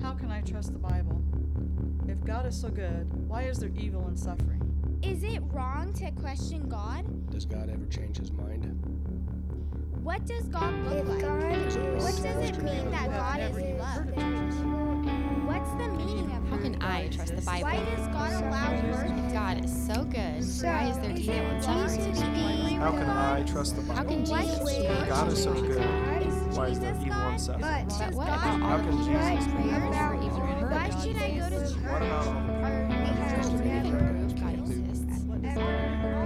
How can I trust the Bible? If God is so good, why is there evil and suffering? Is it wrong to question God? Does God ever change his mind? What does God look like? What does it mean that God is love? What's the meaning of How can I trust the Bible? Why does God allow birth? God is so good. Why is there evil and suffering? How can I trust the How Bible? can Jesus be God is so God? good. Why is there evil and suffering? But what about How all can of Jesus Jesus' be prayers God? or even hurt? Why should I go to church? What about all the Just to prove God exists.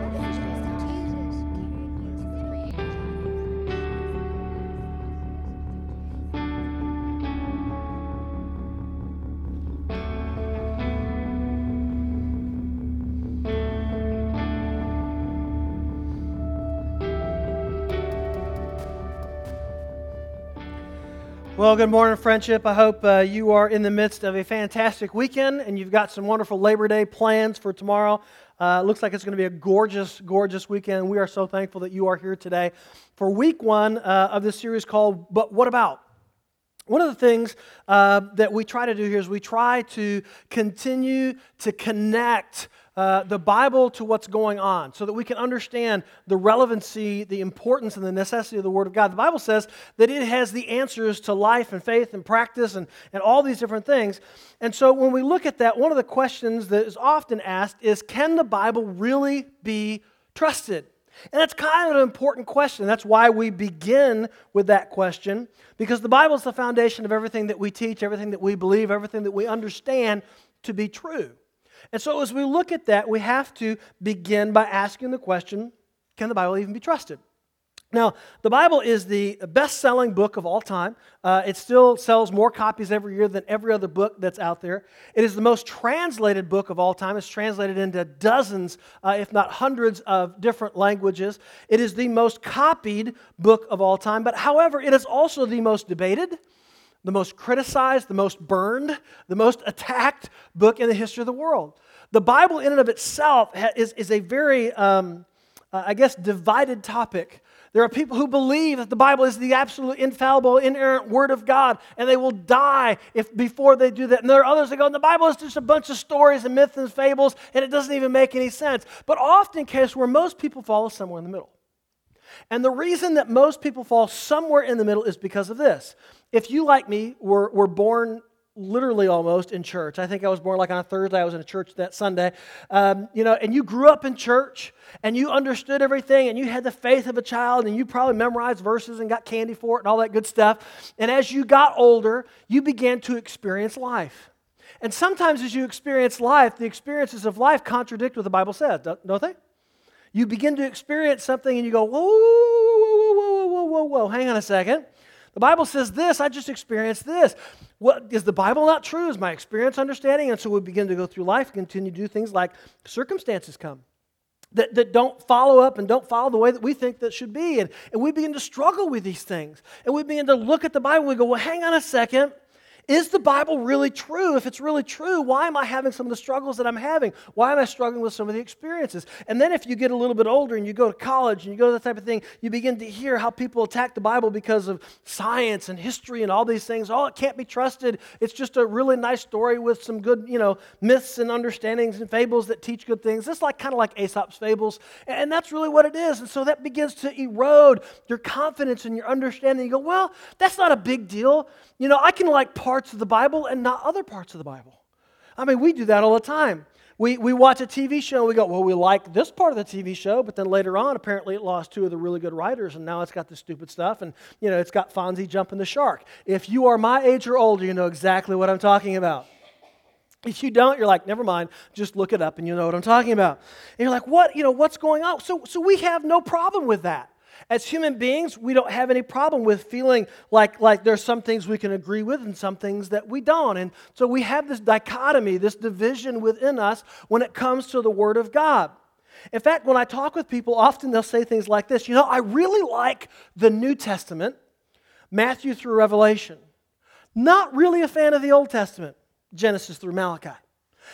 Well, good morning, friendship. I hope you are in the midst of a fantastic weekend and you've got some wonderful Labor Day plans for tomorrow. Looks like it's going to be a gorgeous, gorgeous weekend. We are so thankful that you are here today for week one of this series called But What About? One of the things that we try to do here is we try to continue to connect the Bible to what's going on so that we can understand the relevancy, the importance, and the necessity of the Word of God. The Bible says that it has the answers to life and faith and practice and all these different things. And so when we look at that, one of the questions that is often asked is, can the Bible really be trusted? And that's kind of an important question. That's why we begin with that question, because the Bible is the foundation of everything that we teach, everything that we believe, everything that we understand to be true. And so as we look at that, we have to begin by asking the question, can the Bible even be trusted? Now, the Bible is the best-selling book of all time. It still sells more copies every year than every other book that's out there. It is the most translated book of all time. It's translated into dozens, if not hundreds, of different languages. It is the most copied book of all time. But however, it is also the most debated, the most criticized, the most burned, the most attacked book in the history of the world. The Bible in and of itself is a very, divided topic. There are people who believe that the Bible is the absolute infallible, inerrant Word of God, and they will die before they do that. And there are others that go, the Bible is just a bunch of stories and myths and fables, and it doesn't even make any sense. But often, case where most people fall somewhere in the middle. And the reason that most people fall somewhere in the middle is because of this. If you, like me, were born literally almost in church. I think I was born like on a Thursday. I was in a church that Sunday. And you grew up in church, and you understood everything, and you had the faith of a child, and you probably memorized verses and got candy for it and all that good stuff. And as you got older, you began to experience life. And sometimes as you experience life, the experiences of life contradict what the Bible says, don't they? You begin to experience something, and you go, whoa, whoa, whoa, whoa, whoa, whoa, hang on a second. The Bible says this, I just experienced this. What, is the Bible not true? Is my experience understanding? And so we begin to go through life, continue to do things like circumstances come that don't follow up and don't follow the way that we think that should be. And we begin to struggle with these things. And we begin to look at the Bible and we go, well, hang on a second. Is the Bible really true? If it's really true, why am I having some of the struggles that I'm having? Why am I struggling with some of the experiences? And then if you get a little bit older and you go to college and you go to that type of thing, you begin to hear how people attack the Bible because of science and history and all these things. Oh, it can't be trusted. It's just a really nice story with some good, myths and understandings and fables that teach good things. It's kind of like Aesop's fables. And that's really what it is. And so that begins to erode your confidence and your understanding. You go, well, that's not a big deal. I can like parts of the Bible and not other parts of the Bible. I mean, we do that all the time. We watch a TV show and we go, well, we like this part of the TV show, but then later on, apparently it lost two of the really good writers, and now it's got this stupid stuff, and, it's got Fonzie jumping the shark. If you are my age or older, you know exactly what I'm talking about. If you don't, you're like, never mind, just look it up and you know what I'm talking about. And you're like, what's going on? So we have no problem with that. As human beings, we don't have any problem with feeling like there's some things we can agree with and some things that we don't. And so we have this dichotomy, this division within us when it comes to the Word of God. In fact, when I talk with people, often they'll say things like this, I really like the New Testament, Matthew through Revelation. Not really a fan of the Old Testament, Genesis through Malachi.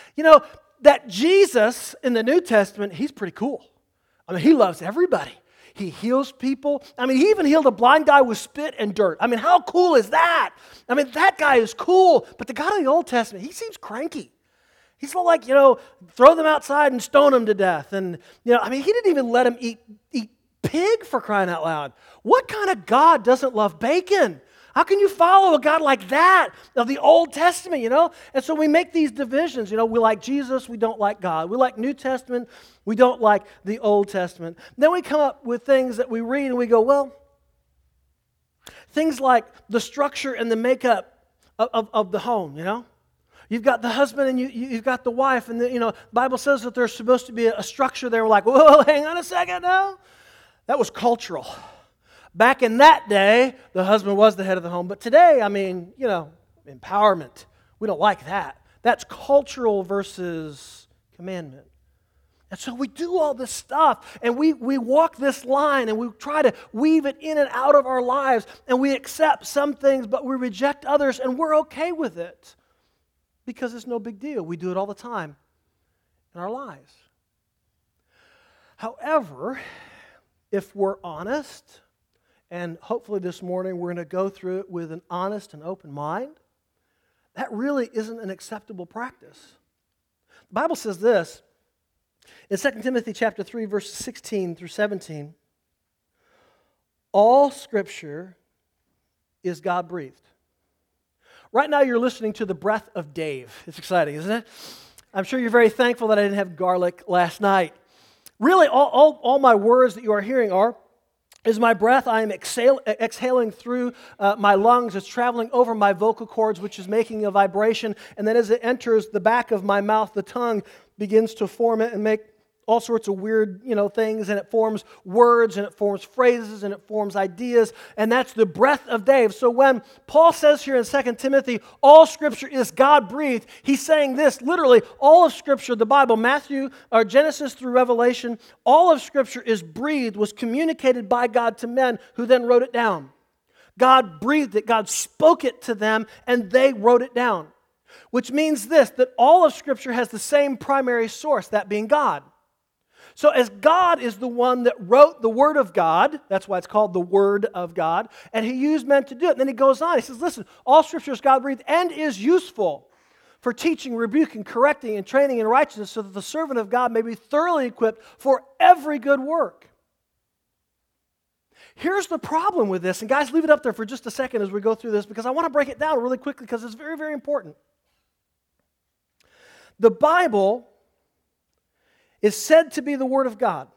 That Jesus in the New Testament, he's pretty cool. I mean, he loves everybody. He heals people. I mean, he even healed a blind guy with spit and dirt. I mean, how cool is that? I mean, that guy is cool. But the God of the Old Testament, he seems cranky. He's like, throw them outside and stone them to death. And, I mean, he didn't even let them eat pig, for crying out loud. What kind of God doesn't love bacon? How can you follow a God like that of the Old Testament, And so we make these divisions. We like Jesus, we don't like God. We like New Testament, we don't like the Old Testament. Then we come up with things that we read and we go, well, things like the structure and the makeup of the home, You've got the husband and you've got the wife, and the Bible says that there's supposed to be a structure there. We're like, whoa, hang on a second now. That was cultural. Back in that day, the husband was the head of the home. But today, I mean, empowerment. We don't like that. That's cultural versus commandment. And so we do all this stuff, and we walk this line, and we try to weave it in and out of our lives, and we accept some things, but we reject others, and we're okay with it because it's no big deal. We do it all the time in our lives. However, if we're honest, and hopefully this morning we're going to go through it with an honest and open mind, that really isn't an acceptable practice. The Bible says this in 2 Timothy chapter 3, verses 16 through 17. All Scripture is God-breathed. Right now you're listening to the breath of Dave. It's exciting, isn't it? I'm sure you're very thankful that I didn't have garlic last night. Really, all my words that you are hearing is my breath. I am exhaling through my lungs. It's traveling over my vocal cords, which is making a vibration. And then as it enters the back of my mouth, the tongue begins to form it and make all sorts of weird, things. And it forms words, and it forms phrases, and it forms ideas. And that's the breath of Dave. So when Paul says here in 2 Timothy, all Scripture is God-breathed, he's saying this, literally, all of Scripture, the Bible, Genesis through Revelation, all of Scripture is breathed, was communicated by God to men who then wrote it down. God breathed it, God spoke it to them, and they wrote it down. Which means this, that all of Scripture has the same primary source, that being God. So as God is the one that wrote the Word of God, that's why it's called the Word of God, and He used men to do it. And then He goes on, He says, listen, all Scripture is God-breathed and is useful for teaching, rebuking, correcting, and training in righteousness, so that the servant of God may be thoroughly equipped for every good work. Here's the problem with this, and guys, leave it up there for just a second as we go through this, because I want to break it down really quickly because it's very, very important. The Bible is said to be the Word of God.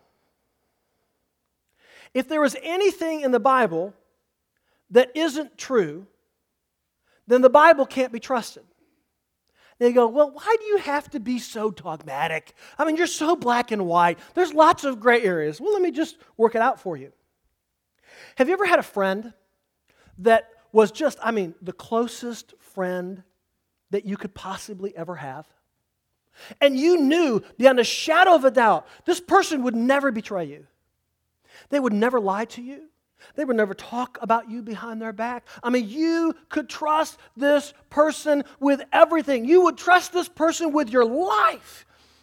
If there is anything in the Bible that isn't true, then the Bible can't be trusted. They go, well, why do you have to be so dogmatic? I mean, you're so black and white. There's lots of gray areas. Well, let me just work it out for you. Have you ever had a friend that was just, the closest friend that you could possibly ever have? And you knew beyond a shadow of a doubt, this person would never betray you. They would never lie to you. They would never talk about you behind their back. You could trust this person with everything. You would trust this person with your life.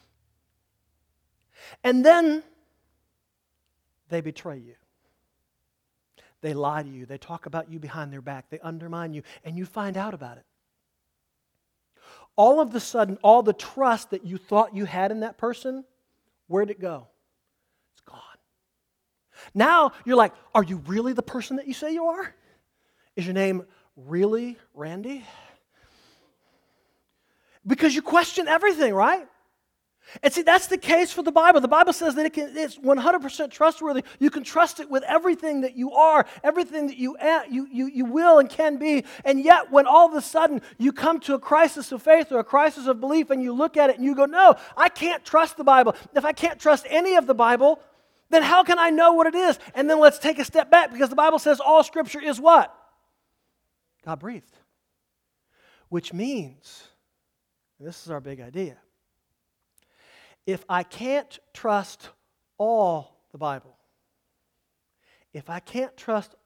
And then they betray you. They lie to you. They talk about you behind their back. They undermine you, and you find out about it. All of a sudden, all the trust that you thought you had in that person, where'd it go? It's gone. Now you're like, are you really the person that you say you are? Is your name really Randy? Because you question everything, right? And see, that's the case for the Bible. The Bible says that it's 100% trustworthy. You can trust it with everything that you are, everything that you will and can be. And yet, when all of a sudden you come to a crisis of faith or a crisis of belief and you look at it and you go, no, I can't trust the Bible. If I can't trust any of the Bible, then how can I know what it is? And then let's take a step back, because the Bible says all Scripture is what? God-breathed. Which means, and this is our big idea, if I can't trust all the Bible, then I can't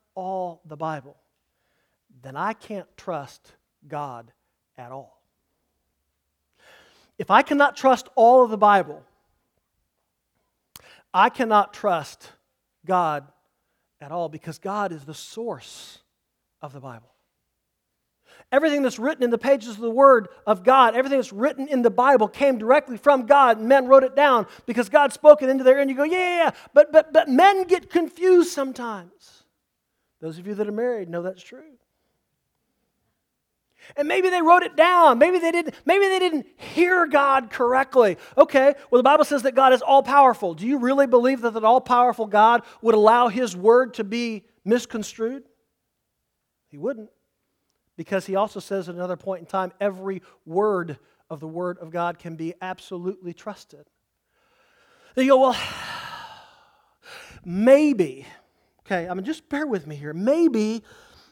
trust God at all. If I cannot trust all of the Bible, I cannot trust God at all, because God is the source of the Bible. Everything that's written in the pages of the Word of God, everything that's written in the Bible came directly from God, and men wrote it down because God spoke it into there, and you go, yeah. But men get confused sometimes. Those of you that are married know that's true. And maybe they wrote it down. Maybe they didn't hear God correctly. Okay, well, the Bible says that God is all-powerful. Do you really believe that all-powerful God would allow His Word to be misconstrued? He wouldn't. Because He also says at another point in time, every word of the Word of God can be absolutely trusted. Then you go, well, maybe, okay, just bear with me here. Maybe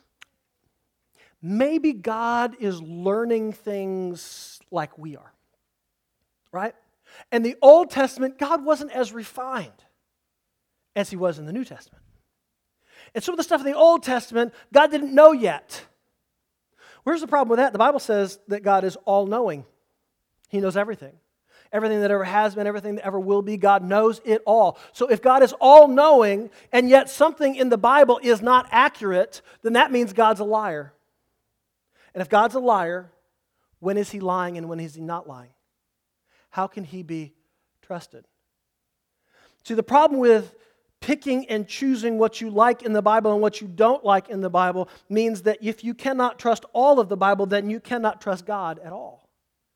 God is learning things like we are, right? In the Old Testament, God wasn't as refined as He was in the New Testament. And some of the stuff in the Old Testament, God didn't know yet. Where's the problem with that? The Bible says that God is all-knowing. He knows everything. Everything that ever has been, everything that ever will be, God knows it all. So if God is all-knowing, and yet something in the Bible is not accurate, then that means God's a liar. And if God's a liar, when is He lying and when is He not lying? How can He be trusted? See, the problem with picking and choosing what you like in the Bible and what you don't like in the Bible means that if you cannot trust all of the Bible, then you cannot trust God at all.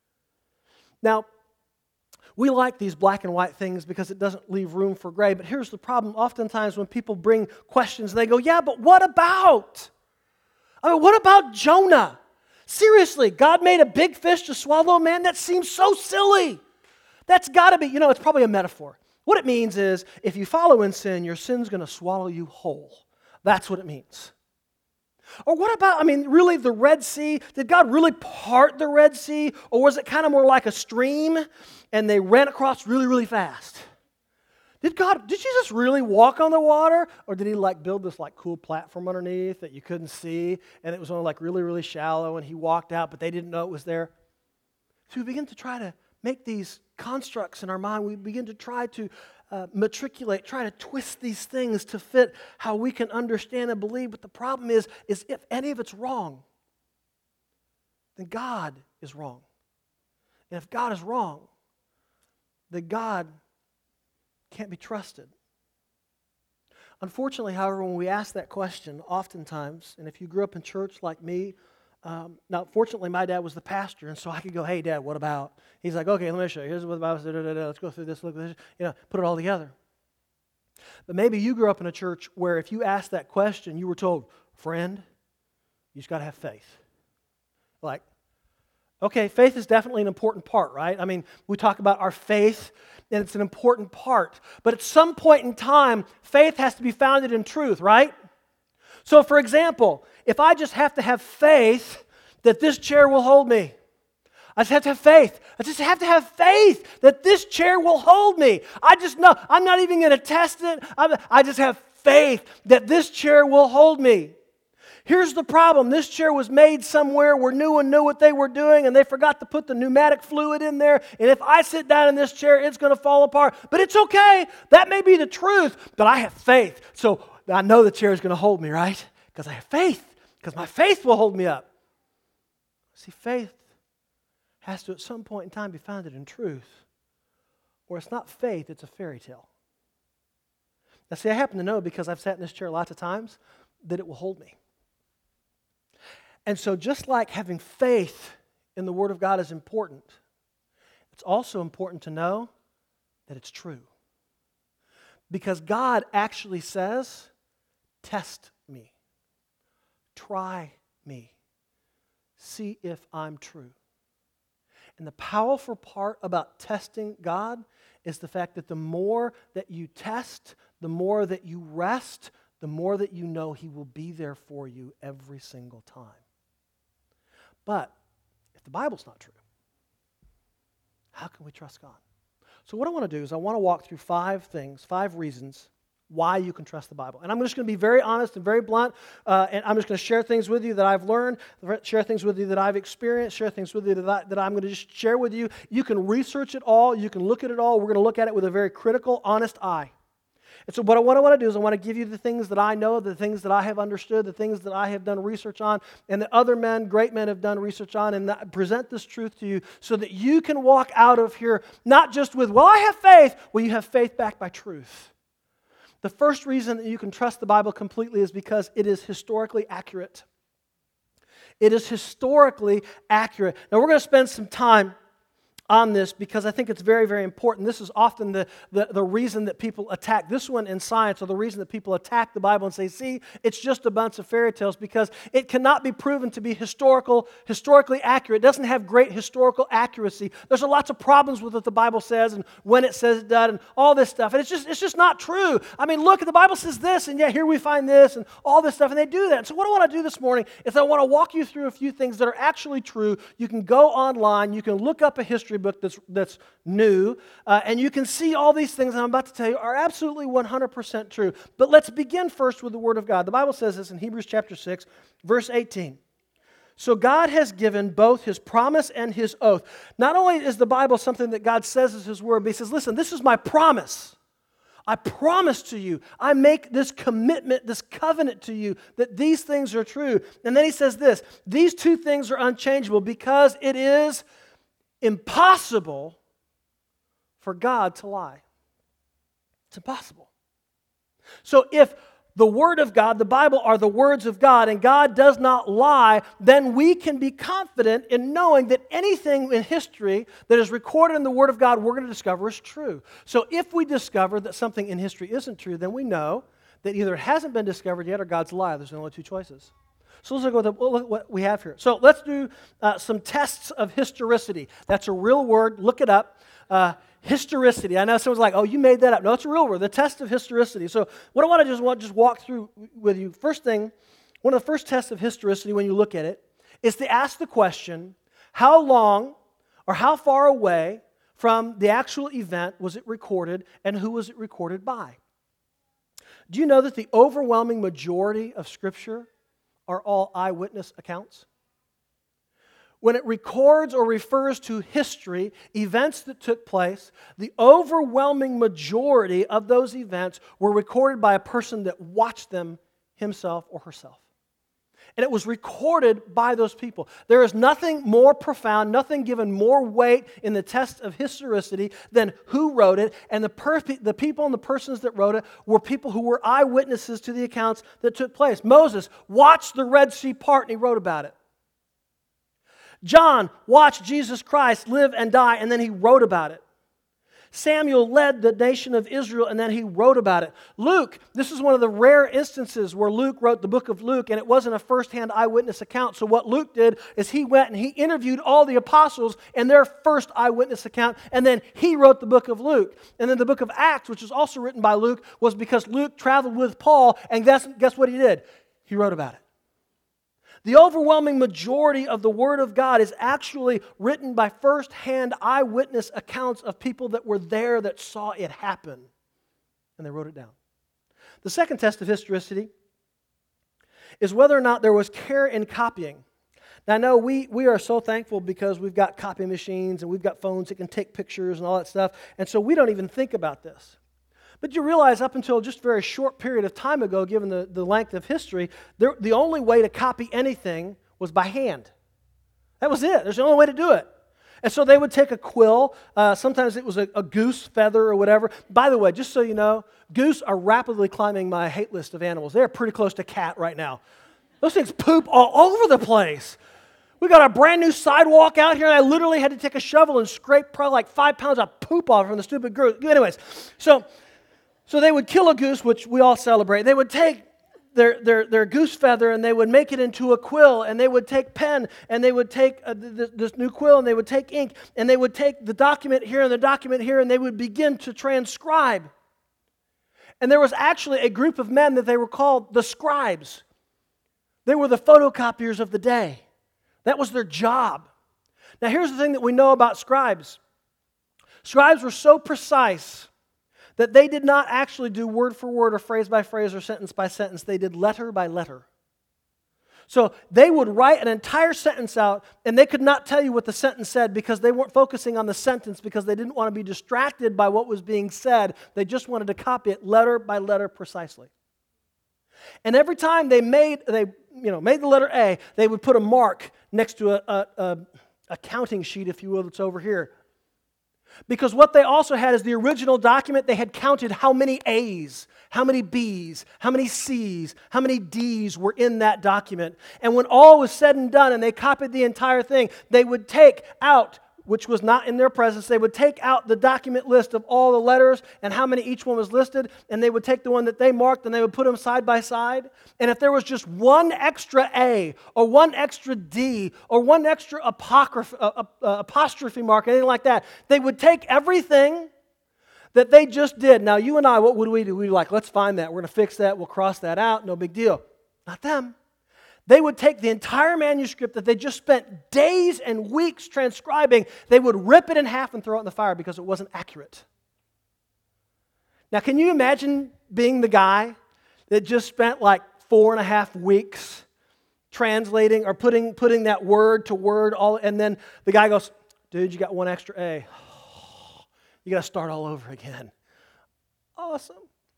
Now, we like these black and white things because it doesn't leave room for gray, but here's the problem. Oftentimes when people bring questions, they go, yeah, but what about? What about Jonah? Seriously, God made a big fish to swallow a man? That seems so silly. That's got to be, it's probably a metaphor. What it means is, if you follow in sin, your sin's going to swallow you whole. That's what it means. Or what about, really the Red Sea? Did God really part the Red Sea? Or was it kind of more like a stream and they ran across really, really fast? Did Jesus really walk on the water? Or did He build this cool platform underneath that you couldn't see and it was only really, really shallow and He walked out but they didn't know it was there? So we begin to try to make these constructs in our mind. We begin to try to matriculate, try to twist these things to fit how we can understand and believe. But the problem is if any of it's wrong, then God is wrong. And if God is wrong, then God can't be trusted. Unfortunately, however, when we ask that question, oftentimes, and if you grew up in church like me, now, fortunately, my dad was the pastor, and so I could go, hey, Dad, what about? He's like, okay, let me show you. Here's what the Bible says. Let's go through this, look at this, put it all together. But maybe you grew up in a church where if you asked that question, you were told, friend, you just got to have faith. Okay, faith is definitely an important part, right? We talk about our faith, and it's an important part. But at some point in time, faith has to be founded in truth, right? So, for example, if I just have to have faith that this chair will hold me, I just have to have faith. I just have to have faith that this chair will hold me. I just know. I'm not even going to test it. I just have faith that this chair will hold me. Here's the problem. This chair was made somewhere where no one knew what they were doing, and they forgot to put the pneumatic fluid in there, and if I sit down in this chair, it's going to fall apart. But it's okay. That may be the truth, but I have faith. So I know the chair is going to hold me, right? Because I have faith. Because my faith will hold me up. See, faith has to at some point in time be founded in truth. Or it's not faith, it's a fairy tale. Now see, I happen to know because I've sat in this chair lots of times that it will hold me. And so just like having faith in the Word of God is important, it's also important to know that it's true. Because God actually says, test me. Try me. See if I'm true. And the powerful part about testing God is the fact that the more that you test, the more that you rest, the more that you know He will be there for you every single time. But if the Bible's not true, how can we trust God? So what I want to do is I want to walk through 5 reasons why you can trust the Bible. And I'm just going to be very honest and very blunt, and I'm just going to share things with you that I've learned, share things with you that I've experienced, share things with you that I'm going to just share with you. You can research it all. You can look at it all. We're going to look at it with a very critical, honest eye. And so what I want to do is I want to give you the things that I know, the things that I have understood, the things that I have done research on, and that other men, great men, have done research on, and present this truth to you so that you can walk out of here not just with, well, I have faith. Well, you have faith backed by truth. The first reason that you can trust the Bible completely is because it is historically accurate. It is historically accurate. Now, we're going to spend some time on this because I think it's very, very important. This is often the reason that people attack this one in science, or the reason that people attack the Bible and say, see, it's just a bunch of fairy tales, because it cannot be proven to be historically accurate. It doesn't have great historical accuracy. There's lots of problems with what the Bible says and when it says it does and all this stuff. And it's just not true. I mean, look, the Bible says this, and yet here we find this and all this stuff, and they do that. And so what I want to do this morning is I want to walk you through a few things that are actually true. You can go online, you can look up a history book that's new, and you can see all these things that I'm about to tell you are absolutely 100% true. But let's begin first with the Word of God. The Bible says this in Hebrews chapter 6, verse 18. So God has given both His promise and His oath. Not only is the Bible something that God says is His Word, but He says, listen, this is my promise. I promise to you, I make this commitment, this covenant to you, that these things are true. And then He says this, these two things are unchangeable because it is impossible for God to lie. It's impossible. So if the Word of God, the Bible, are the words of God, and God does not lie, then we can be confident in knowing that anything in history that is recorded in the Word of God we're going to discover is true. So if we discover that something in history isn't true, then we know that either it hasn't been discovered yet or God's a liar. There's only two choices. So let's look at what we have here. So let's do some tests of historicity. That's a real word. Look it up. Historicity. I know someone's like, oh, you made that up. No, it's a real word. The test of historicity. So what I want to do is just walk through with you. First thing, one of the first tests of historicity when you look at it is to ask the question, how long or how far away from the actual event was it recorded, and who was it recorded by? Do you know that the overwhelming majority of Scripture are all eyewitness accounts? When it records or refers to history, events that took place, the overwhelming majority of those events were recorded by a person that watched them himself or herself. And it was recorded by those people. There is nothing more profound, nothing given more weight in the test of historicity than who wrote it. And the people and the persons that wrote it were people who were eyewitnesses to the accounts that took place. Moses watched the Red Sea part and he wrote about it. John watched Jesus Christ live and die, and then he wrote about it. Samuel led the nation of Israel, and then he wrote about it. Luke, this is one of the rare instances where Luke wrote the book of Luke, and it wasn't a first-hand eyewitness account. So what Luke did is he went and he interviewed all the apostles in their first eyewitness account, and then he wrote the book of Luke. And then the book of Acts, which was also written by Luke, was because Luke traveled with Paul, and guess what he did? He wrote about it. The overwhelming majority of the Word of God is actually written by first-hand eyewitness accounts of people that were there that saw it happen. And they wrote it down. The second test of historicity is whether or not there was care in copying. Now, I know we are so thankful because we've got copy machines and we've got phones that can take pictures and all that stuff, and so we don't even think about this. But you realize up until just a very short period of time ago, given the length of history, the only way to copy anything was by hand. That was it. There's the only way to do it. And so they would take a quill. Sometimes it was a goose feather or whatever. By the way, just so you know, goose are rapidly climbing my hate list of animals. They're pretty close to cat right now. Those things poop all over the place. We got a brand new sidewalk out here, and I literally had to take a shovel and scrape probably like 5 pounds of poop off from the stupid goose. Anyways, So they would kill a goose, which we all celebrate. They would take their goose feather and they would make it into a quill, and they would take pen and they would take this new quill and they would take ink and they would take the document here and the document here and they would begin to transcribe. And there was actually a group of men that they were called the scribes. They were the photocopiers of the day. That was their job. Now here's the thing that we know about scribes. Scribes were so precise that they did not actually do word for word or phrase by phrase or sentence by sentence. They did letter by letter. So they would write an entire sentence out, and they could not tell you what the sentence said because they weren't focusing on the sentence because they didn't want to be distracted by what was being said. They just wanted to copy it letter by letter precisely. And every time they made the letter A, they would put a mark next to a counting sheet, if you will, that's over here. Because what they also had is the original document, they had counted how many A's, how many B's, how many C's, how many D's were in that document. And when all was said and done and they copied the entire thing, they would take out, which was not in their presence, they would take out the document list of all the letters and how many each one was listed, and they would take the one that they marked and they would put them side by side. And if there was just one extra A or one extra D or one extra apostrophe mark, anything like that, they would take everything that they just did. Now, you and I, what would we do? We'd be like, let's find that. We're going to fix that. We'll cross that out. No big deal. Not them. They would take the entire manuscript that they just spent days and weeks transcribing, they would rip it in half and throw it in the fire because it wasn't accurate. Now, can you imagine being the guy that just spent like 4.5 weeks translating or putting that word to word, and then the guy goes, dude, you got one extra A. You got to start all over again. Awesome.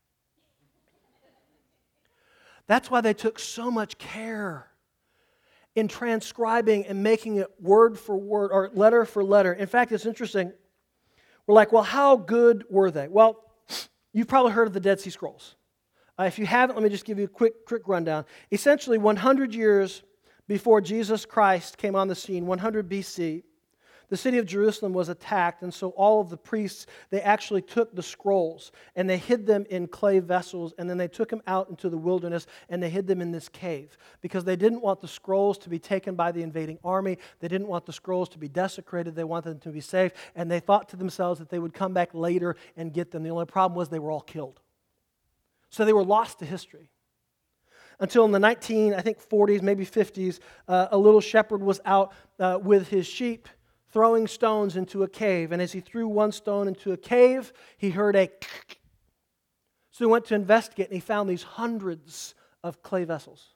That's why they took so much care in transcribing and making it word for word or letter for letter. In fact, it's interesting. We're like, well, how good were they? Well, you've probably heard of the Dead Sea Scrolls. If you haven't, let me just give you a quick rundown. Essentially, 100 years before Jesus Christ came on the scene, 100 BC, the city of Jerusalem was attacked, and so all of the priests, they actually took the scrolls and they hid them in clay vessels, and then they took them out into the wilderness and they hid them in this cave because they didn't want the scrolls to be taken by the invading army. They didn't want the scrolls to be desecrated. They wanted them to be safe, and they thought to themselves that they would come back later and get them. The only problem was they were all killed. So they were lost to history. Until in the 40s, maybe 50s, a little shepherd was out with his sheep throwing stones into a cave. And as he threw one stone into a cave, he heard a so he went to investigate, and he found these hundreds of clay vessels.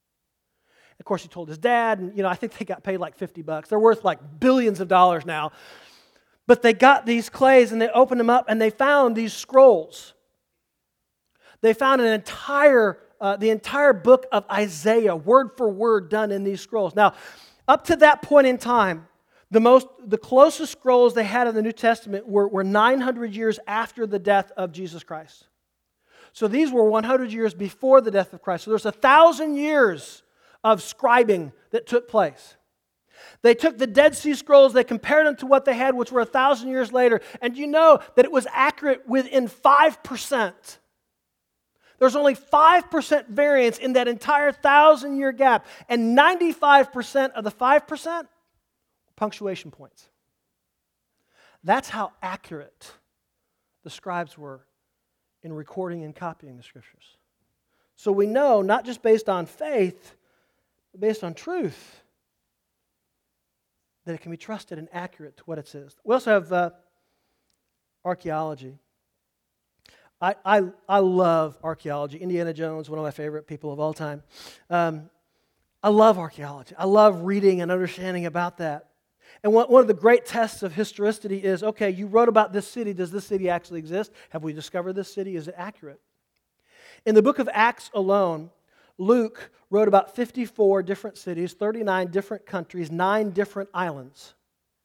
Of course, he told his dad, and I think they got paid like $50. They're worth like billions of dollars now. But they got these clays, and they opened them up, and they found these scrolls. They found the entire book of Isaiah, word for word, done in these scrolls. Now, up to that point in time, the closest scrolls they had in the New Testament were 900 years after the death of Jesus Christ. So these were 100 years before the death of Christ. So there's 1,000 years of scribing that took place. They took the Dead Sea Scrolls, they compared them to what they had, which were 1,000 years later, and you know that it was accurate within 5%. There's only 5% variance in that entire 1,000-year gap, and 95% of the 5% punctuation points. That's how accurate the scribes were in recording and copying the Scriptures. So we know, not just based on faith, but based on truth, that it can be trusted and accurate to what it says. We also have archaeology. I love archaeology. Indiana Jones, one of my favorite people of all time. I love archaeology. I love reading and understanding about that. And one of the great tests of historicity is, okay, you wrote about this city. Does this city actually exist? Have we discovered this city? Is it accurate? In the book of Acts alone, Luke wrote about 54 different cities, 39 different countries, 9 different islands.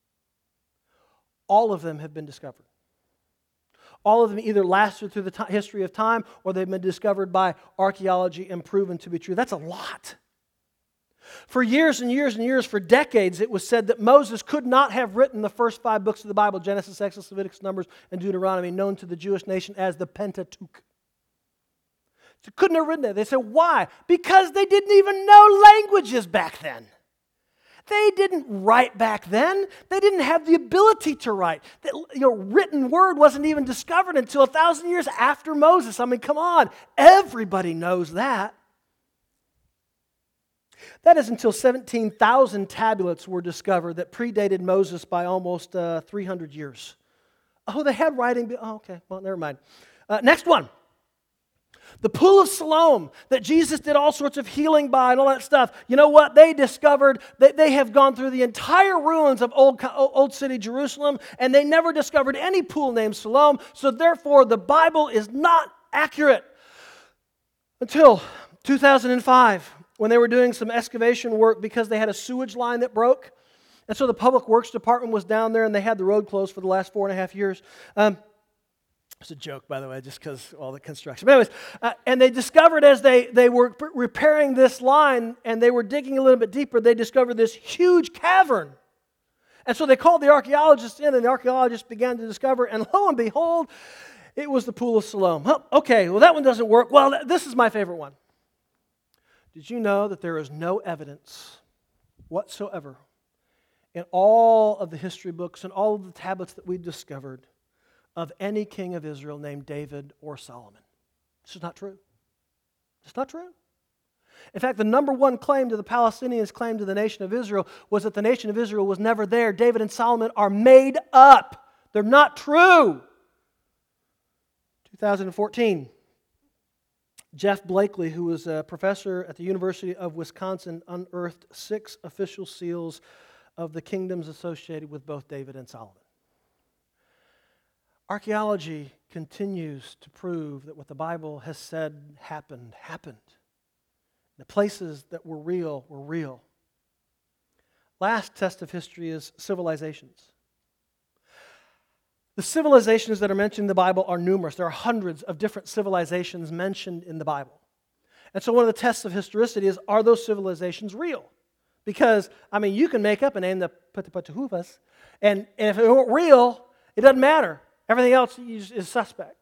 All of them have been discovered. All of them either lasted through the history of time or they've been discovered by archaeology and proven to be true. That's a lot. For years and years and years, for decades, it was said that Moses could not have written the first 5 books of the Bible, Genesis, Exodus, Leviticus, Numbers, and Deuteronomy, known to the Jewish nation as the Pentateuch. So couldn't have written it. They said, why? Because they didn't even know languages back then. They didn't write back then. They didn't have the ability to write. Written word wasn't even discovered until 1,000 years after Moses. I mean, come on. Everybody knows that. That is until 17,000 tablets were discovered that predated Moses by almost 300 years. Oh, they had writing. Oh, okay. Well, never mind. Next one. The Pool of Siloam that Jesus did all sorts of healing by and all that stuff. You know what? They discovered that they have gone through the entire ruins of old city Jerusalem, and they never discovered any pool named Siloam. So therefore, the Bible is not accurate. Until 2005, when they were doing some excavation work because they had a sewage line that broke. And so the Public Works Department was down there, and they had the road closed for the last 4.5 years. It's a joke, by the way, just because all the construction. But anyways, and they discovered as they were repairing this line and they were digging a little bit deeper, they discovered this huge cavern. And so they called the archaeologists in, and the archaeologists began to discover, and lo and behold, it was the Pool of Siloam. Oh, okay, well, that one doesn't work. Well, this is my favorite one. Did you know that there is no evidence whatsoever in all of the history books and all of the tablets that we've discovered of any king of Israel named David or Solomon? This is not true. It's not true. In fact, the number one claim to the Palestinians' claim to the nation of Israel was that the nation of Israel was never there. David and Solomon are made up. They're not true. 2014, Jeff Blakely, who was a professor at the University of Wisconsin, unearthed 6 official seals of the kingdoms associated with both David and Solomon. Archaeology continues to prove that what the Bible has said happened. The places that were real were real. Last test of history is civilizations. The civilizations that are mentioned in the Bible are numerous. There are hundreds of different civilizations mentioned in the Bible. And so one of the tests of historicity is, are those civilizations real? Because, you can make up a name, the Patapatahuvas, and if it weren't real, it doesn't matter. Everything else is suspect.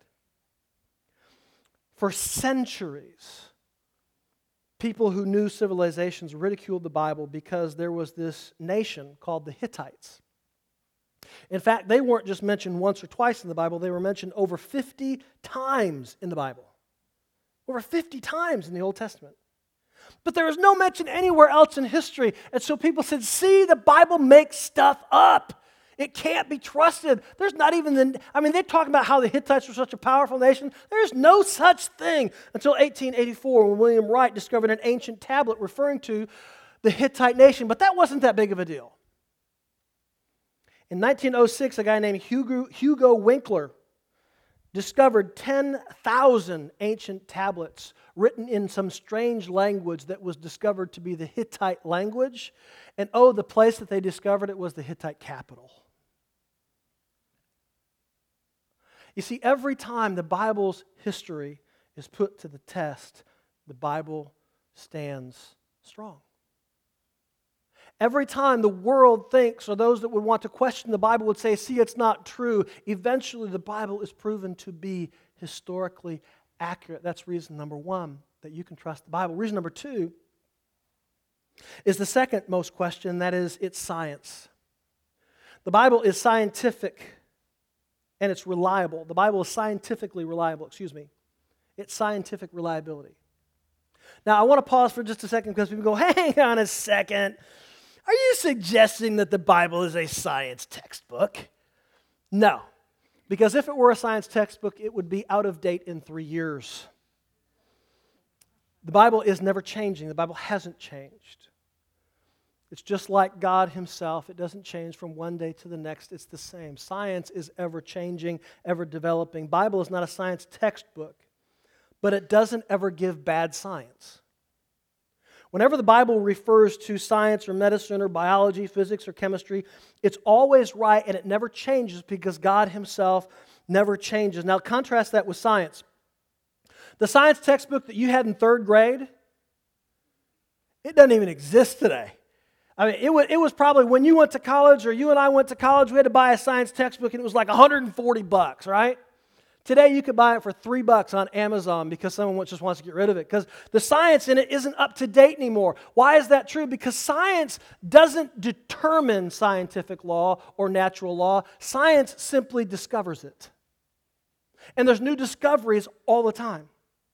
For centuries, people who knew civilizations ridiculed the Bible because there was this nation called the Hittites. In fact, they weren't just mentioned once or twice in the Bible, they were mentioned over 50 times in the Bible. Over 50 times in the Old Testament. But there is no mention anywhere else in history. And so people said, see, the Bible makes stuff up. It can't be trusted. There's not even they're talking about how the Hittites were such a powerful nation. There's no such thing until 1884 when William Wright discovered an ancient tablet referring to the Hittite nation. But that wasn't that big of a deal. In 1906, a guy named Hugo Winkler discovered 10,000 ancient tablets written in some strange language that was discovered to be the Hittite language. And the place that they discovered it was the Hittite capital. You see, every time the Bible's history is put to the test, the Bible stands strong. Every time the world thinks, or those that would want to question the Bible would say, see, it's not true, eventually the Bible is proven to be historically accurate. That's reason number one, that you can trust the Bible. Reason number two is the second most question, that is, it's science. The Bible is scientific and it's reliable. The Bible is scientifically reliable, It's scientific reliability. Now, I want to pause for just a second because people go, hang on a second. Are you suggesting that the Bible is a science textbook? No. Because if it were a science textbook, it would be out of date in 3 years. The Bible is never changing. The Bible hasn't changed. It's just like God Himself. It doesn't change from one day to the next. It's the same. Science is ever changing, ever developing. Bible is not a science textbook, but it doesn't ever give bad science. Whenever the Bible refers to science or medicine or biology, physics or chemistry, it's always right and it never changes because God Himself never changes. Now contrast that with science. The science textbook that you had in 3rd grade, it doesn't even exist today. It was probably when you went to college or you and I went to college, we had to buy a science textbook and it was like $140, right? Today you could buy it for $3 on Amazon because someone just wants to get rid of it because the science in it isn't up to date anymore. Why is that true? Because science doesn't determine scientific law or natural law. Science simply discovers it. And there's new discoveries all the time.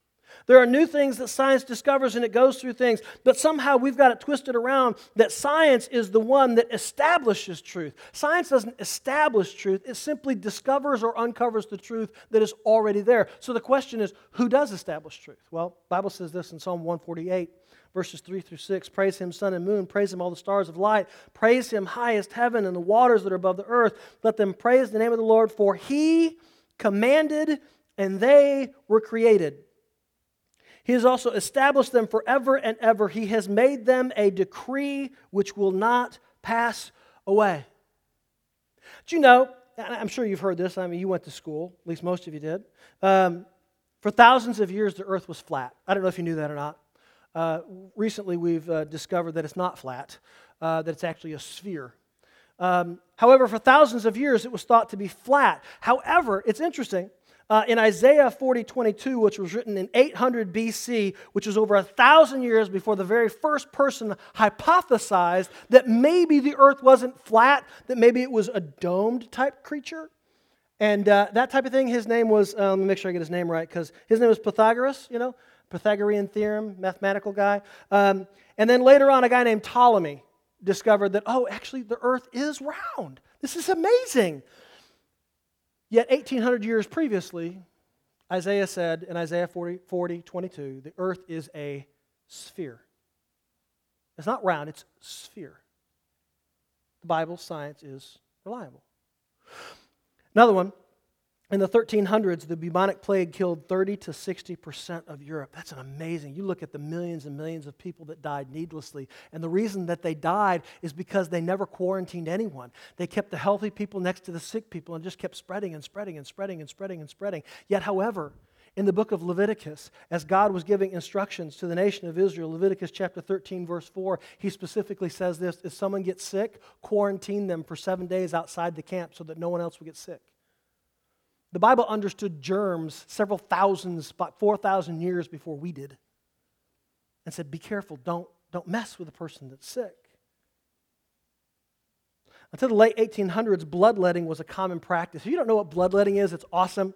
There are new things that science discovers and it goes through things, but somehow we've got it twisted around that science is the one that establishes truth. Science doesn't establish truth, it simply discovers or uncovers the truth that is already there. So the question is, who does establish truth? Well, the Bible says this in Psalm 148, verses 3 through 6. Praise Him, sun and moon. Praise Him, all the stars of light. Praise Him, highest heaven and the waters that are above the earth. Let them praise the name of the Lord, for He commanded and they were created. He has also established them forever and ever. He has made them a decree which will not pass away. Do you know, and I'm sure you've heard this, I mean, you went to school, at least most of you did. For thousands of years, the earth was flat. I don't know if you knew that or not. Recently, we've discovered that it's not flat, that it's actually a sphere. However, for thousands of years, it was thought to be flat. However, it's interesting. In Isaiah 40:22, which was written in 800 BC, which was over 1,000 years before the very first person hypothesized that maybe the earth wasn't flat, that maybe it was a domed type creature. And that type of thing, his name was, let me make sure I get his name right, because his name was Pythagoras, Pythagorean theorem, mathematical guy. And then later on, a guy named Ptolemy discovered that, actually the earth is round. This is amazing. Yet 1,800 years previously, Isaiah said in Isaiah 40:22, the earth is a sphere. It's not round, it's sphere. The Bible, science is reliable. Another one, in the 1300s, the bubonic plague killed 30 to 60% of Europe. That's amazing. You look at the millions and millions of people that died needlessly, and the reason that they died is because they never quarantined anyone. They kept the healthy people next to the sick people and just kept spreading and spreading and spreading and spreading and spreading. Yet, however, in the book of Leviticus, as God was giving instructions to the nation of Israel, Leviticus chapter 13, verse 4, He specifically says this: if someone gets sick, quarantine them for 7 days outside the camp so that no one else will get sick. The Bible understood germs several thousands, about 4,000 years before we did, and said, be careful, don't mess with a person that's sick. Until the late 1800s, bloodletting was a common practice. If you don't know what bloodletting is, it's awesome.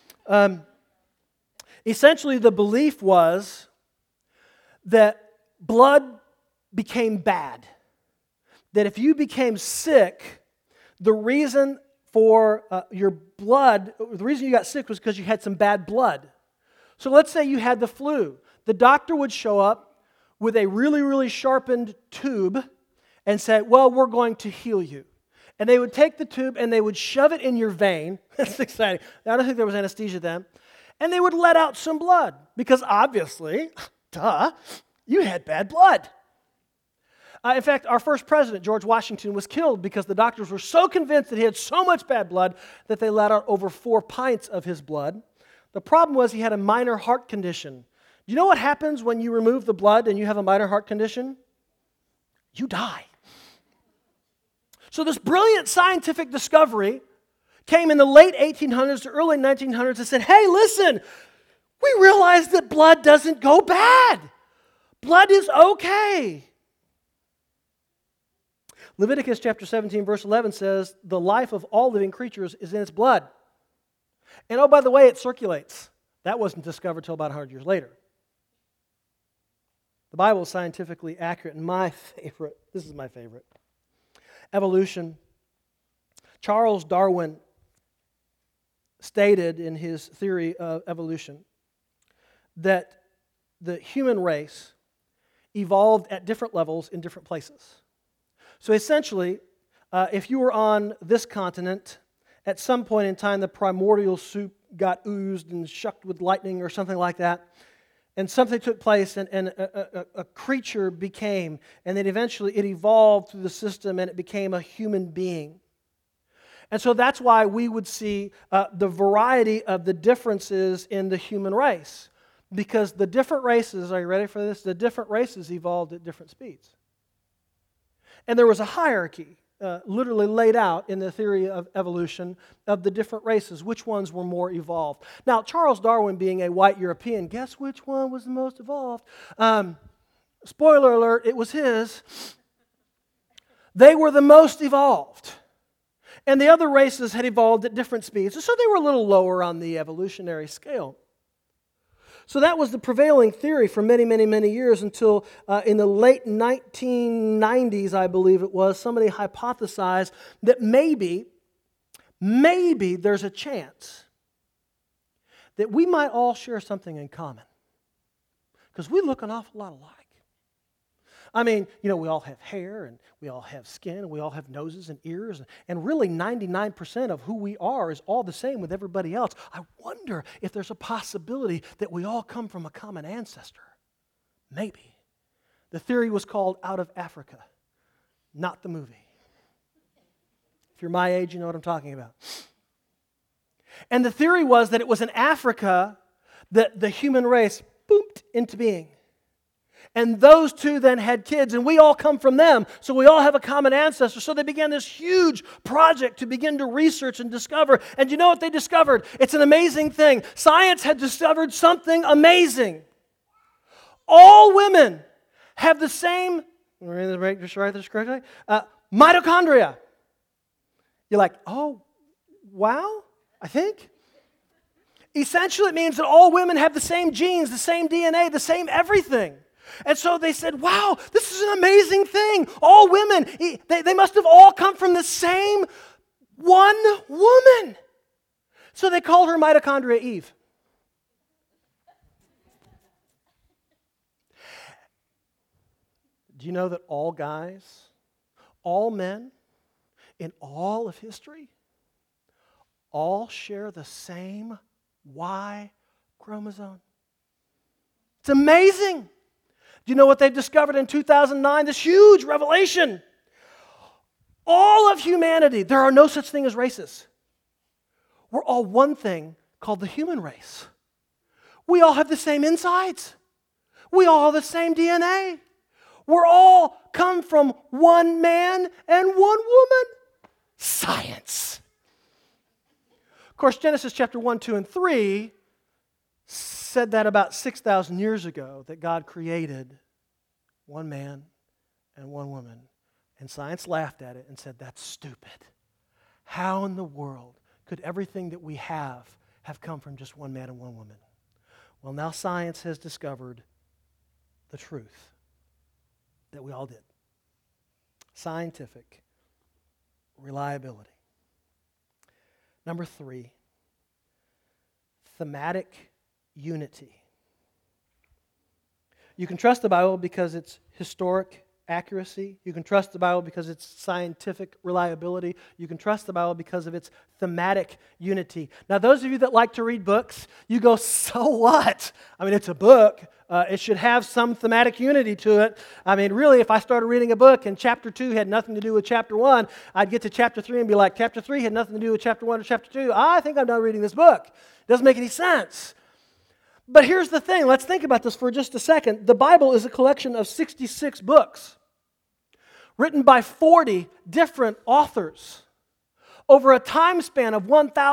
Essentially, the belief was that blood became bad. That if you became sick, the reason for your blood, the reason you got sick was because you had some bad blood. So let's say you had the flu. The doctor would show up with a really, really sharpened tube and say, well, we're going to heal you. And they would take the tube and they would shove it in your vein. That's exciting. I don't think there was anesthesia then. And they would let out some blood because obviously, you had bad blood. In fact, our first president, George Washington, was killed because the doctors were so convinced that he had so much bad blood that they let out over 4 pints of his blood. The problem was he had a minor heart condition. Do you know what happens when you remove the blood and you have a minor heart condition? You die. So this brilliant scientific discovery came in the late 1800s to early 1900s and said, hey, listen, we realize that blood doesn't go bad. Blood is okay. Leviticus chapter 17, verse 11 says, the life of all living creatures is in its blood. And oh, by the way, it circulates. That wasn't discovered until about 100 years later. The Bible is scientifically accurate. And this is my favorite. Evolution. Charles Darwin stated in his theory of evolution that the human race evolved at different levels in different places. So essentially, if you were on this continent, at some point in time, the primordial soup got oozed and shucked with lightning or something like that, and something took place, and a creature became, and then eventually it evolved through the system, and it became a human being. And so that's why we would see the variety of the differences in the human race, because the different races, are you ready for this? The different races evolved at different speeds. And there was a hierarchy literally laid out in the theory of evolution of the different races, which ones were more evolved. Now, Charles Darwin being a white European, guess which one was the most evolved? Spoiler alert, it was his. They were the most evolved. And the other races had evolved at different speeds, so they were a little lower on the evolutionary scale. So that was the prevailing theory for many, many, many years until in the late 1990s, I believe it was, somebody hypothesized that maybe there's a chance that we might all share something in common. Because we look an awful lot alike. I mean, we all have hair, and we all have skin, and we all have noses and ears, and really 99% of who we are is all the same with everybody else. I wonder if there's a possibility that we all come from a common ancestor. Maybe. The theory was called Out of Africa, not the movie. If you're my age, you know what I'm talking about. And the theory was that it was in Africa that the human race boomed into being. And those two then had kids, and we all come from them, so we all have a common ancestor. So they began this huge project to begin to research and discover. And you know what they discovered? It's an amazing thing. Science had discovered something amazing. All women have the same, just write this correctly, mitochondria. You're like, oh, wow, I think. Essentially, it means that all women have the same genes, the same DNA, the same everything. And so they said, wow, this is an amazing thing. All women, they must have all come from the same one woman. So they called her mitochondria Eve. Do you know that all guys, all men, in all of history, all share the same Y chromosome? It's amazing. Do you know what they discovered in 2009? This huge revelation. All of humanity, there are no such thing as races. We're all one thing called the human race. We all have the same insides. We all have the same DNA. We're all come from one man and one woman. Science. Of course, Genesis chapter 1, 2, and 3 said that about 6,000 years ago that God created one man and one woman. And science laughed at it and said, that's stupid. How in the world could everything that we have come from just one man and one woman? Well, now science has discovered the truth that we all did. Scientific reliability. Number 3, thematic unity. You can trust the Bible because it's historic accuracy. You can trust the Bible because it's scientific reliability. You can trust the Bible because of its thematic unity. Now, those of you that like to read books, you go, so what? I mean, it's a book. It should have some thematic unity to it. I mean, really, if I started reading a book and chapter 2 had nothing to do with chapter 1, I'd get to chapter 3 and be like, chapter 3 had nothing to do with chapter 1 or chapter 2. I think I'm done reading this book. It doesn't make any sense. But here's the thing. Let's think about this for just a second. The Bible is a collection of 66 books written by 40 different authors over a time span of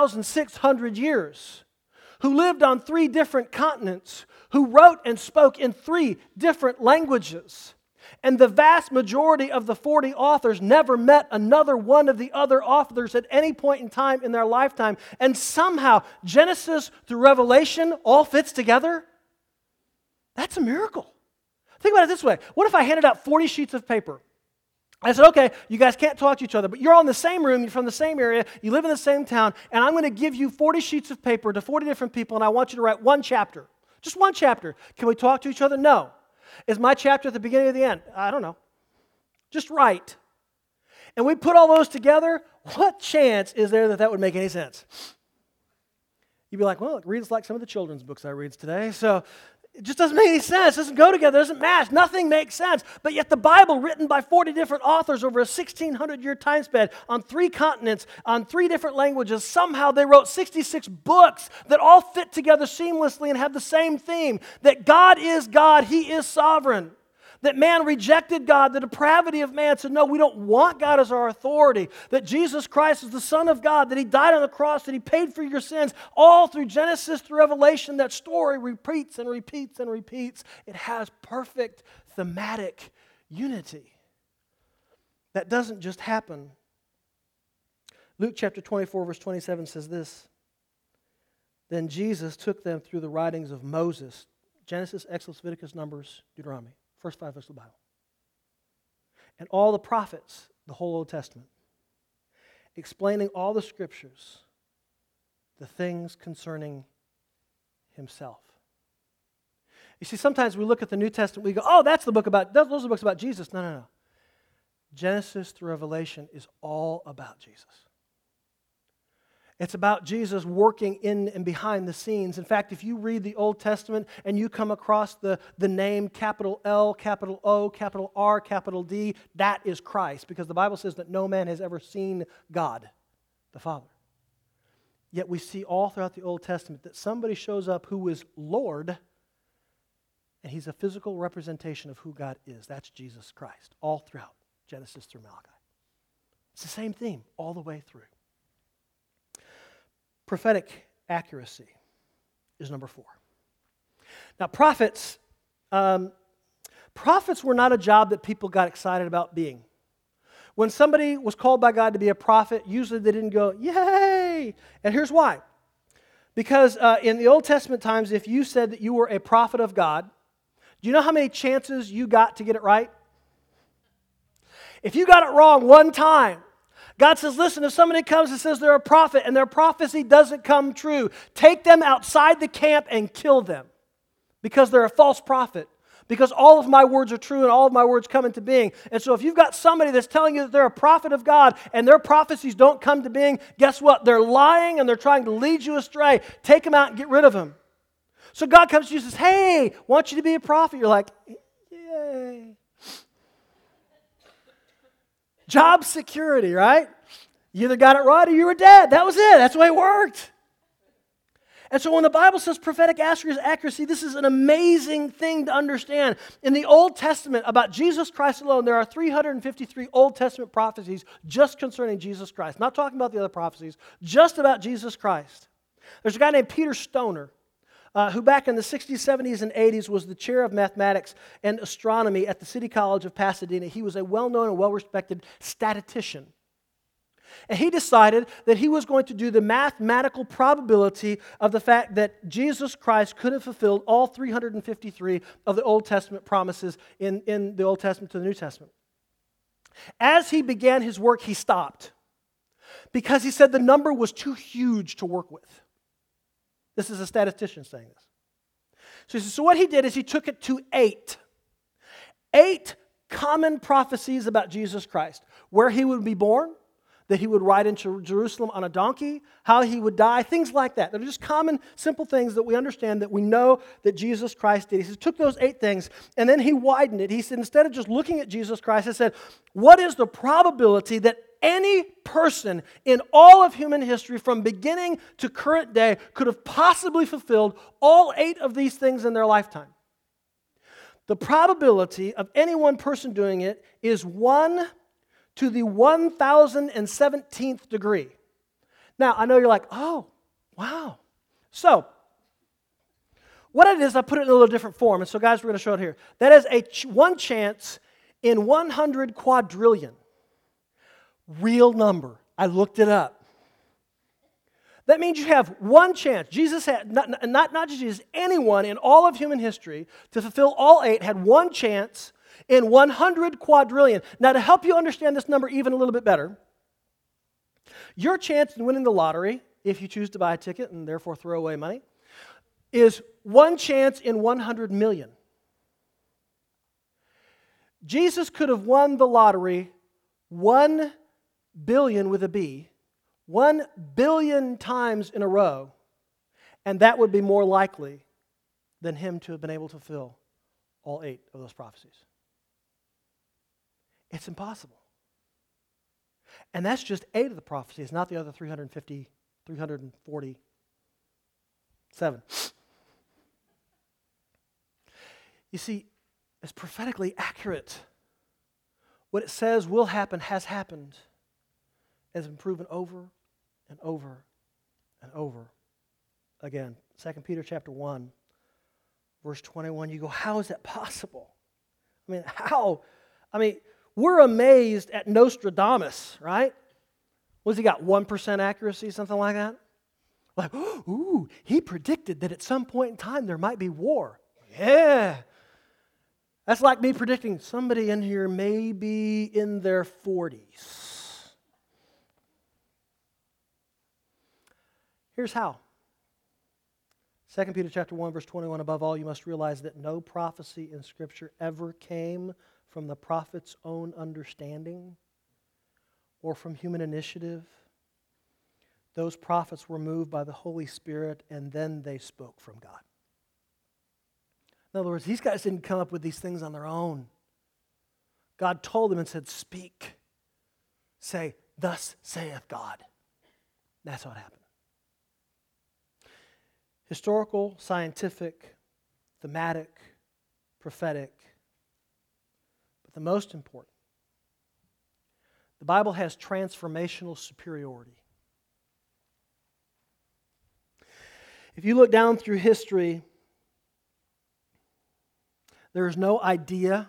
1,600 years, who lived on 3 different continents, who wrote and spoke in 3 different languages. And the vast majority of the 40 authors never met another one of the other authors at any point in time in their lifetime. And somehow, Genesis through Revelation all fits together. That's a miracle. Think about it this way. What if I handed out 40 sheets of paper? I said, okay, you guys can't talk to each other, but you're all in the same room, you're from the same area, you live in the same town, and I'm going to give you 40 sheets of paper to 40 different people, and I want you to write one chapter. Just one chapter. Can we talk to each other? No. Is my chapter at the beginning or the end? I don't know. Just write. And we put all those together, what chance is there that would make any sense? You'd be like, well, it reads like some of the children's books I read today, so it just doesn't make any sense. It doesn't go together. It doesn't match. Nothing makes sense. But yet the Bible, written by 40 different authors over a 1,600-year time span on 3 continents, on 3 different languages, somehow they wrote 66 books that all fit together seamlessly and have the same theme, that God is God, He is sovereign. That man rejected God, the depravity of man said, no, we don't want God as our authority. That Jesus Christ is the Son of God, that He died on the cross, that He paid for your sins. All through Genesis through Revelation, that story repeats and repeats and repeats. It has perfect thematic unity. That doesn't just happen. Luke chapter 24, verse 27 says this. Then Jesus took them through the writings of Moses, Genesis, Exodus, Leviticus, Numbers, Deuteronomy, first 5 books of the Bible, and all the prophets, the whole Old Testament, explaining all the scriptures, the things concerning himself. You see, sometimes we look at the New Testament, we go, oh, those are the books about Jesus. No. Genesis through Revelation is all about Jesus. It's about Jesus working in and behind the scenes. In fact, if you read the Old Testament and you come across the name capital L, capital O, capital R, capital D, that is Christ, because the Bible says that no man has ever seen God, the Father. Yet we see all throughout the Old Testament that somebody shows up who is Lord, and he's a physical representation of who God is. That's Jesus Christ, all throughout Genesis through Malachi. It's the same theme all the way through. Prophetic accuracy is number 4. Now, prophets were not a job that people got excited about being. When somebody was called by God to be a prophet, usually they didn't go, yay! And here's why. Because in the Old Testament times, if you said that you were a prophet of God, do you know how many chances you got to get it right? If you got it wrong one time, God says, listen, if somebody comes and says they're a prophet and their prophecy doesn't come true, take them outside the camp and kill them because they're a false prophet. Because all of my words are true and all of my words come into being. And so if you've got somebody that's telling you that they're a prophet of God and their prophecies don't come to being, guess what? They're lying and they're trying to lead you astray. Take them out and get rid of them. So God comes to you and says, hey, I want you to be a prophet. You're like, yay. Job security, right? You either got it right or you were dead. That was it. That's the way it worked. And so when the Bible says prophetic accuracy, this is an amazing thing to understand. In the Old Testament, about Jesus Christ alone, there are 353 Old Testament prophecies just concerning Jesus Christ. Not talking about the other prophecies, just about Jesus Christ. There's a guy named Peter Stoner, who back in the 60s, 70s, and 80s was the chair of mathematics and astronomy at the City College of Pasadena. He was a well-known and well-respected statistician. And he decided that he was going to do the mathematical probability of the fact that Jesus Christ could have fulfilled all 353 of the Old Testament promises in the Old Testament to the New Testament. As he began his work, he stopped because he said the number was too huge to work with. This is a statistician saying this. So he said, so what he did is he took it to 8. 8 common prophecies about Jesus Christ. Where he would be born, that he would ride into Jerusalem on a donkey, how he would die, things like that. They're just common, simple things that we understand, that we know that Jesus Christ did. He took those 8 things, and then he widened it. He said, instead of just looking at Jesus Christ, he said, what is the probability that any person in all of human history from beginning to current day could have possibly fulfilled all 8 of these things in their lifetime? The probability of any one person doing it is 1 to the 1,017th degree. Now, I know you're like, oh, wow. So, what it is, I put it in a little different form. And so, guys, we're going to show it here. That is one chance in 100 quadrillion. Real number. I looked it up. That means you have one chance. Jesus had, not just Jesus, anyone in all of human history to fulfill all 8 had one chance in 100 quadrillion. Now, to help you understand this number even a little bit better, your chance in winning the lottery, if you choose to buy a ticket and therefore throw away money, is one chance in 100 million. Jesus could have won the lottery 1 billion with a B, 1 billion times in a row, and that would be more likely than him to have been able to fulfill all 8 of those prophecies. It's impossible. And that's just 8 of the prophecies, not the other 347. You see, it's prophetically accurate. What it says will happen has happened, has been proven over and over and over again. 2 Peter chapter 1, verse 21, you go, how is that possible? I mean, how? I mean, we're amazed at Nostradamus, right? What's he got, 1% accuracy, something like that? Like, ooh, he predicted that at some point in time there might be war. Yeah. That's like me predicting somebody in here may be in their 40s. Here's how. 2 Peter chapter 1, verse 21, above all, you must realize that no prophecy in Scripture ever came from the prophet's own understanding or from human initiative. Those prophets were moved by the Holy Spirit, and then they spoke from God. In other words, these guys didn't come up with these things on their own. God told them and said, speak. Say, thus saith God. That's how it happened. Historical, scientific, thematic, prophetic. But the most important, the Bible has transformational superiority. If you look down through history, there is no idea,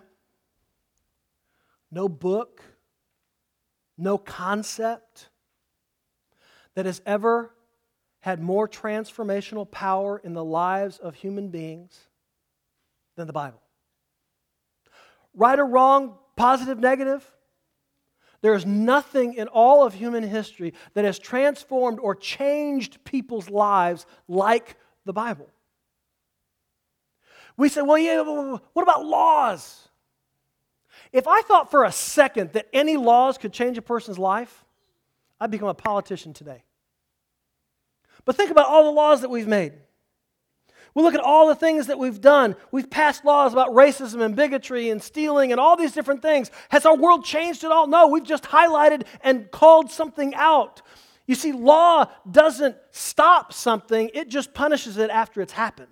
no book, no concept that has ever had more transformational power in the lives of human beings than the Bible. Right or wrong, positive, negative, there is nothing in all of human history that has transformed or changed people's lives like the Bible. We say, well, yeah, what about laws? If I thought for a second that any laws could change a person's life, I'd become a politician today. But think about all the laws that we've made. We look at all the things that we've done. We've passed laws about racism and bigotry and stealing and all these different things. Has our world changed at all? No, we've just highlighted and called something out. You see, law doesn't stop something, it just punishes it after it's happened.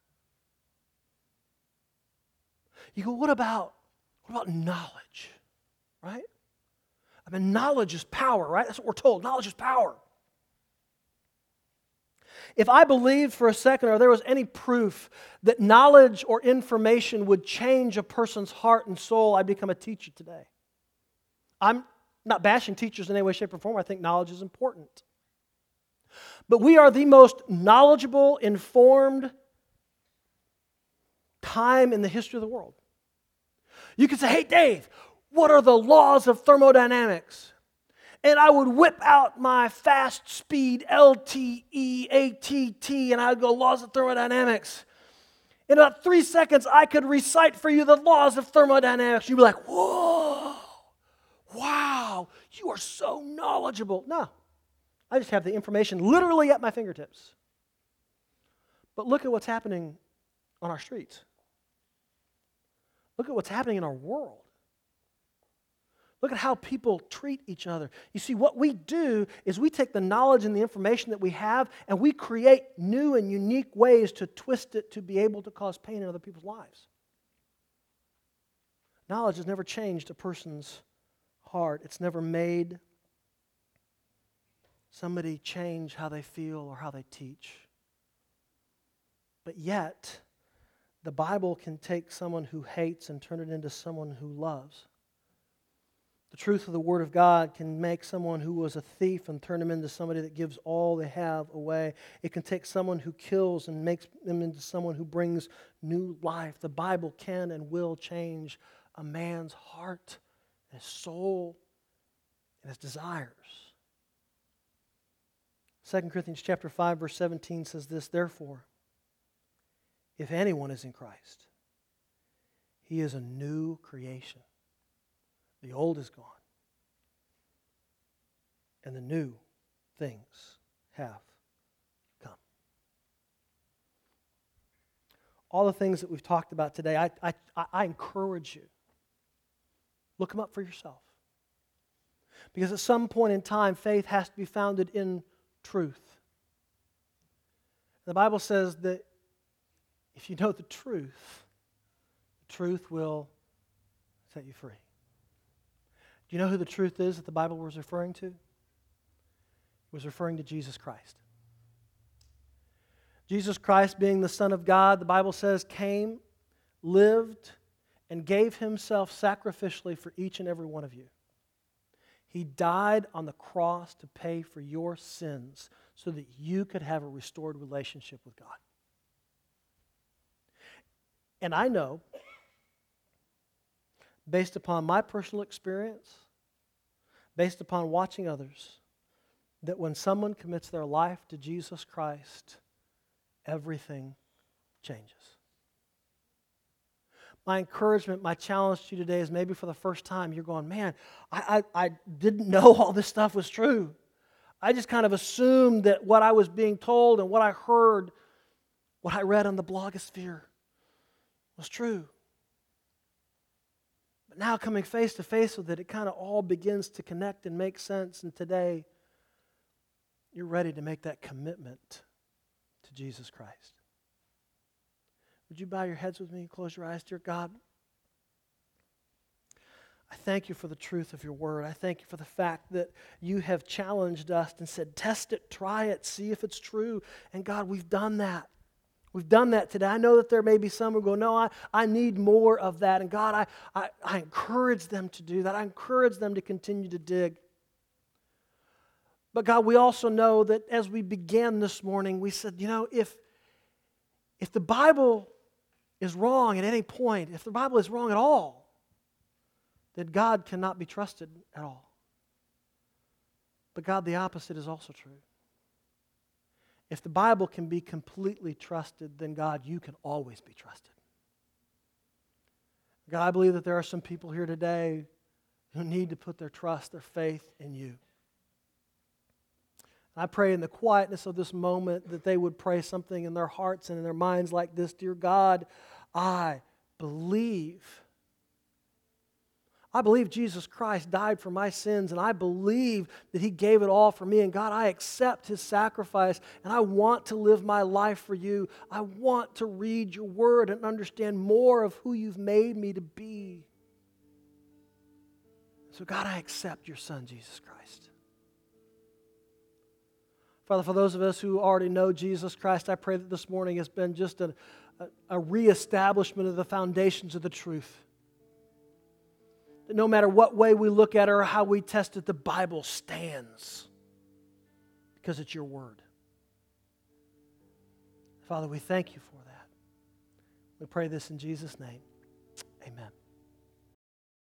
You go, what about knowledge? Right? I mean, knowledge is power, right? That's what we're told. Knowledge is power. If I believed for a second or there was any proof that knowledge or information would change a person's heart and soul, I'd become a teacher today. I'm not bashing teachers in any way, shape, or form. I think knowledge is important. But we are the most knowledgeable, informed time in the history of the world. You could say, hey, Dave, what are the laws of thermodynamics? And I would whip out my fast speed LTE, ATT, and I'd go, laws of thermodynamics. In about 3 seconds, I could recite for you the laws of thermodynamics. You'd be like, whoa, wow, you are so knowledgeable. No, I just have the information literally at my fingertips. But look at what's happening on our streets. Look at what's happening in our world. Look at how people treat each other. You see, what we do is we take the knowledge and the information that we have and we create new and unique ways to twist it to be able to cause pain in other people's lives. Knowledge has never changed a person's heart. It's never made somebody change how they feel or how they teach. But yet, the Bible can take someone who hates and turn it into someone who loves. The truth of the Word of God can make someone who was a thief and turn them into somebody that gives all they have away. It can take someone who kills and makes them into someone who brings new life. The Bible can and will change a man's heart, his soul, and his desires. 2 Corinthians chapter 5, verse 17 says this, therefore, if anyone is in Christ, he is a new creation. The old is gone, and the new things have come. All the things that we've talked about today, I encourage you, look them up for yourself. Because at some point in time, faith has to be founded in truth. The Bible says that if you know the truth will set you free. Do you know who the truth is that the Bible was referring to? It was referring to Jesus Christ. Jesus Christ, being the Son of God, the Bible says, came, lived, and gave himself sacrificially for each and every one of you. He died on the cross to pay for your sins so that you could have a restored relationship with God. And I know, based upon my personal experience, based upon watching others, that when someone commits their life to Jesus Christ, everything changes. My encouragement, my challenge to you today is maybe for the first time you're going, man, I didn't know all this stuff was true. I just kind of assumed that what I was being told and what I heard, what I read on the blogosphere was true. But now coming face to face with it, it kind of all begins to connect and make sense. And today, you're ready to make that commitment to Jesus Christ. Would you bow your heads with me and close your eyes? Dear God, I thank you for the truth of your word. I thank you for the fact that you have challenged us and said, test it, try it, see if it's true. And God, we've done that. We've done that today. I know that there may be some who go, no, I need more of that. And God, I encourage them to do that. I encourage them to continue to dig. But God, we also know that as we began this morning, we said, if the Bible is wrong at any point, if the Bible is wrong at all, then God cannot be trusted at all. But God, the opposite is also true. If the Bible can be completely trusted, then God, you can always be trusted. God, I believe that there are some people here today who need to put their trust, their faith in you. I pray in the quietness of this moment that they would pray something in their hearts and in their minds like this. Dear God, I believe Jesus Christ died for my sins, and I believe that He gave it all for me. And God, I accept His sacrifice, and I want to live my life for you. I want to read your word and understand more of who you've made me to be. So God, I accept your Son, Jesus Christ. Father, for those of us who already know Jesus Christ, I pray that this morning has been just a reestablishment of the foundations of the truth. That no matter what way we look at it or how we test it, the Bible stands because it's your word. Father, we thank you for that. We pray this in Jesus' name. Amen.